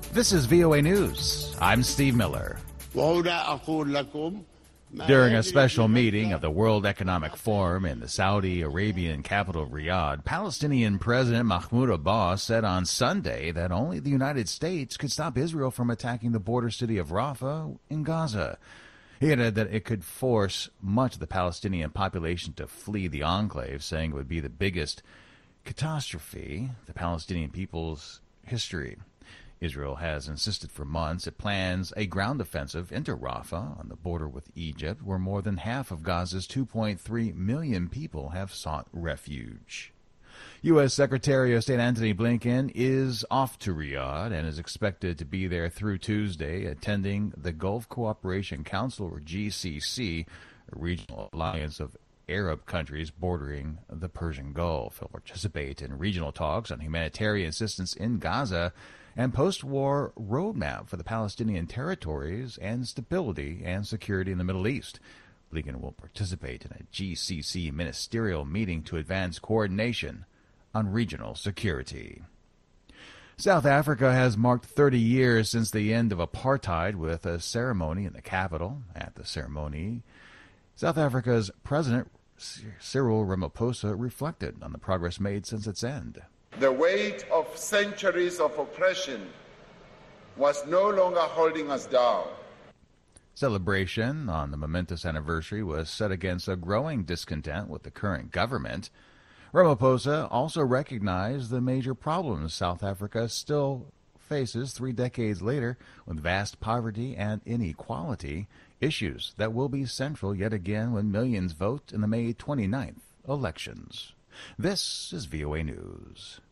This is VOA News. I'm Steve Miller. During a special meeting of the World Economic Forum in the Saudi Arabian capital Riyadh, Palestinian President Mahmoud Abbas said on Sunday that only the United States could stop Israel from attacking the border city of Rafah in Gaza. He added that it could force much of the Palestinian population to flee the enclave, saying it would be the biggest catastrophe the Palestinian people's history. Israel has insisted for months it plans a ground offensive into Rafah on the border with Egypt, where more than half of Gaza's 2.3 million people have sought refuge. U.S. Secretary of State Antony Blinken is off to Riyadh and is expected to be there through Tuesday, attending the Gulf Cooperation Council, or GCC, a regional alliance of Arab countries bordering the Persian Gulf. He'll participate in regional talks on humanitarian assistance in Gaza and post-war roadmap for the Palestinian territories and stability and security in the Middle East. Blinken will participate in a GCC ministerial meeting to advance coordination on regional security. South Africa has marked 30 years since the end of apartheid with a ceremony in the capital. At the ceremony, South Africa's President Cyril Ramaphosa reflected on the progress made since its end. The weight of centuries of oppression was no longer holding us down. Celebration on the momentous anniversary was set against a growing discontent with the current government. Ramaphosa also recognized the major problems South Africa still faces 3 decades later, with vast poverty and inequality, issues that will be central yet again when millions vote in the May 29th elections. This is VOA News.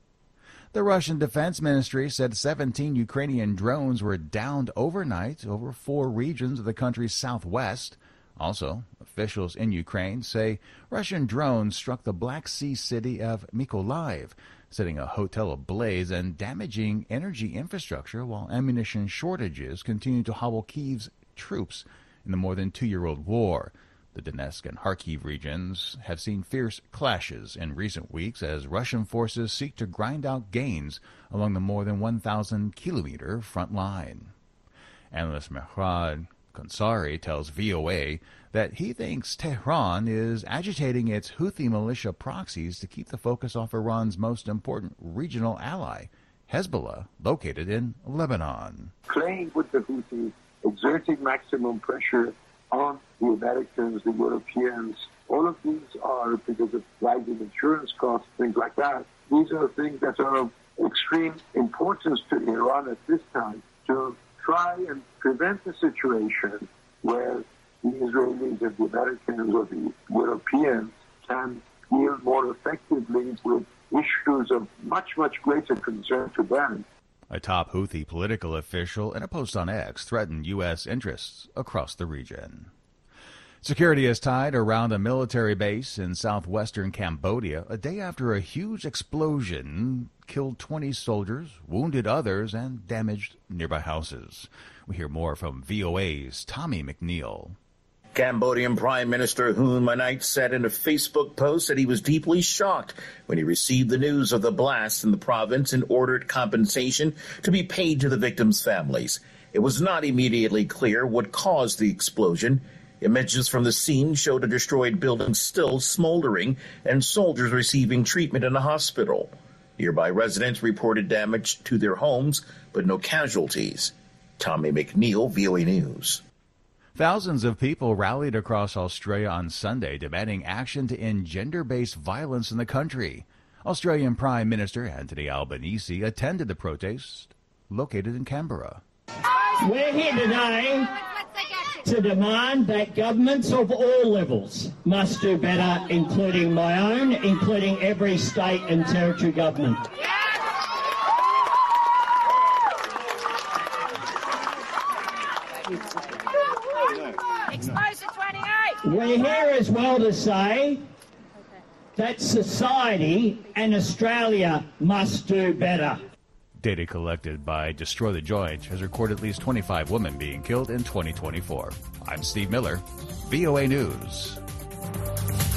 The Russian Defense Ministry said 17 Ukrainian drones were downed overnight over 4 regions of the country's southwest. Also, officials in Ukraine say Russian drones struck the Black Sea city of Mykolaiv, setting a hotel ablaze and damaging energy infrastructure, while ammunition shortages continue to hobble Kyiv's troops in the more than 2-year-old war. The Donetsk and Kharkiv regions have seen fierce clashes in recent weeks as Russian forces seek to grind out gains along the more than 1,000-kilometer front line. Analyst Mehrad Konsari tells VOA that he thinks Tehran is agitating its Houthi militia proxies to keep the focus off Iran's most important regional ally, Hezbollah, located in Lebanon. Playing with the Houthis, exerting maximum pressure on the Americans, the Europeans, all of these are because of rising insurance costs, things like that. These are things that are of extreme importance to Iran at this time to try and prevent a situation where the Israelis and the Americans or the Europeans can deal more effectively with issues of much, much greater concern to them. A top Houthi political official in a post on X threatened U.S. interests across the region. Security is tied around a military base in southwestern Cambodia a day after a huge explosion killed 20 soldiers, wounded others, and damaged nearby houses. We hear more from VOA's Tommy McNeil. Cambodian Prime Minister Hun Manet said in a Facebook post that he was deeply shocked when he received the news of the blast in the province and ordered compensation to be paid to the victims' families. It was not immediately clear what caused the explosion. Images from the scene showed a destroyed building still smoldering and soldiers receiving treatment in a hospital. Nearby residents reported damage to their homes, but no casualties. Tommy McNeil, VOA News. Thousands of people rallied across Australia on Sunday demanding action to end gender-based violence in the country. Australian Prime Minister Anthony Albanese attended the protest located in Canberra. We're here today to demand that governments of all levels must do better, including my own, including every state and territory government. Exposure 28. We're here as well to say that society and Australia must do better. Data collected by Destroy the Joint has recorded at least 25 women being killed in 2024. I'm Steve Miller, VOA News.